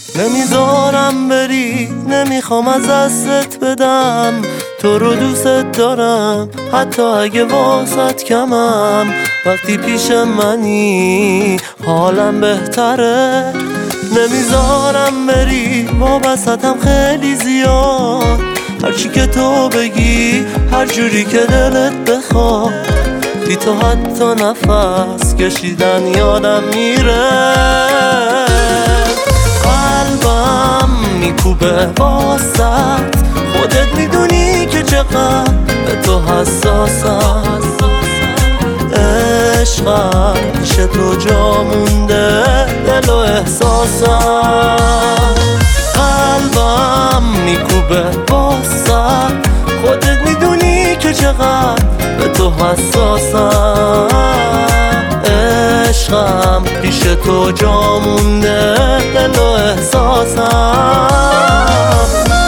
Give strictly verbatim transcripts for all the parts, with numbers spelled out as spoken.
نمیذارم بری، نمیخوام از دستت بدم، تو رو دوست دارم حتی اگه واسط کمم. وقتی پیش منی حالم بهتره، نمیذارم بری، وابستم خیلی زیاد. هرچی که تو بگی، هر جوری که دلت بخواد، بی تو حتی نفس کشیدن یادم میره. قلبم میکوبه واسط، خودت میدونی که چقدر به تو حساسم. عشقم پیش تو جا مونده، دل و احساسم. قلبم میکوبه واسط، خودت میدونی که چقدر به تو حساسم. عشقم پیش تو جا مونده، دل و احساسم.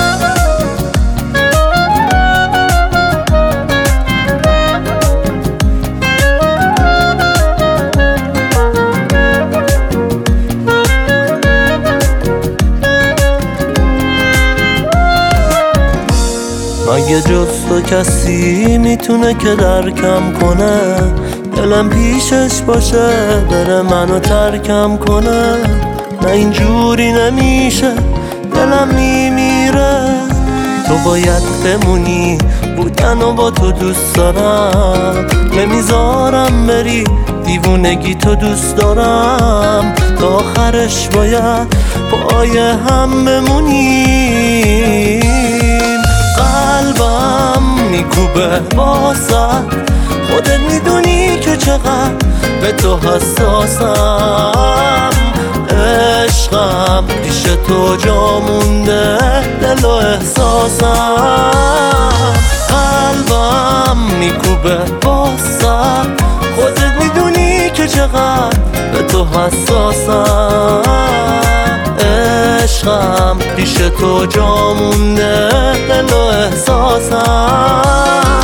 مگه جز تو کسی میتونه که درکم کنه؟ دلم پیشش باشه بره منو ترکم کنه. نه اینجوری نمیشه، دلم میمیره. تو باید بمونی، بودن و با تو دوست دارم. نمیذارم بری، دیوونگی تو دوست دارم. تا آخرش باید پای هم بمونیم. قلبم میکوبه واسط، خودت میدونی که چقدر به تو حساسم. عشقم پیش تو جا مونده، دل و احساسم. قلبم میکوبه واسط، خودت میدونی که چقدر به تو حساسم. عشقم پیش تو جا مونده، دل و احساسم.